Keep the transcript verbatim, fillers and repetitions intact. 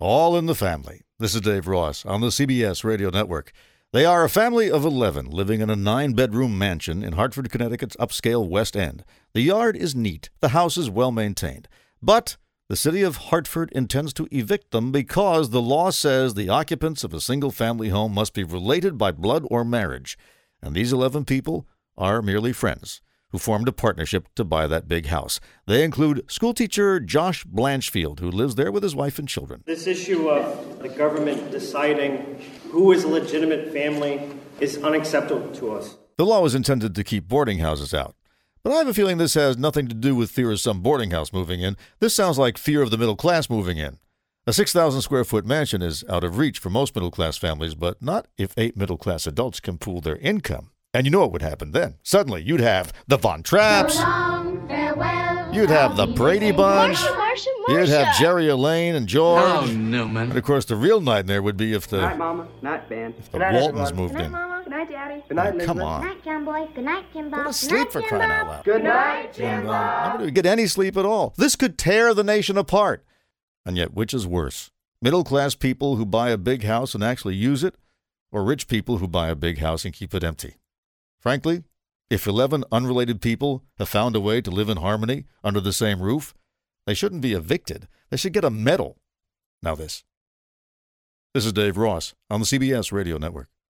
All in the Family. This is Dave Ross on the C B S Radio Network. They are a family of eleven living in a nine-bedroom mansion in Hartford, Connecticut's upscale West End. The yard is neat. The house is well-maintained. But the city of Hartford intends to evict them because the law says the occupants of a single-family home must be related by blood or marriage. And these eleven people are merely friends who formed a partnership to buy that big house. They include schoolteacher Josh Blanchfield, who lives there with his wife and children. This issue of the government deciding who is a legitimate family is unacceptable to us. The law is intended to keep boarding houses out. But I have a feeling this has nothing to do with fear of some boarding house moving in. This sounds like fear of the middle class moving in. A six thousand square foot mansion is out of reach for most middle class families, but not if eight middle class adults can pool their income. And you know what would happen then. Suddenly, you'd have the Von Trapps. So long, farewell, You'd have the Brady Bunch. Marsha, Marsha, Marsha. You'd have Jerry Elaine and George. Oh, no, man. And, of course, the real nightmare would be if the, Good night, Mama. Good night, Ben. if the Waltons moved Good night, in. Mama. Good night, Daddy. Good night, Oh, Elizabeth. come Good on. night, John Boy. Good night, Jim Bob. Go to Good sleep night, for Jim crying Bob. out loud. Good night, Jim And, uh, Bob. nobody would get any sleep at all. This could tear the nation apart. And yet, which is worse? Middle-class people who buy a big house and actually use it, or rich people who buy a big house and keep it empty? Frankly, if eleven unrelated people have found a way to live in harmony under the same roof, they shouldn't be evicted. They should get a medal. Now this. This is Dave Ross on the C B S Radio Network.